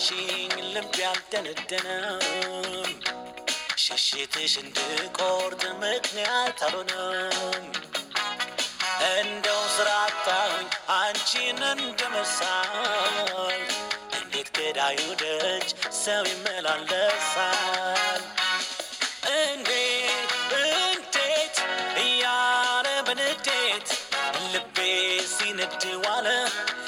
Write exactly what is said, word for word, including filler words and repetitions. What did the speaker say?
አንቺን ልብ ያልደነደነም ሽሽትሽ እንድቆርጥ ምክንያት አልሆነም እንደው ስራታኝ አንቺን እንደመሳል እንዴት ገዳዩ ደጅ ሰው ይመላለሳል እንዴት እንዴት እያለ በንዴት ልቤ ሲነድ ዋለ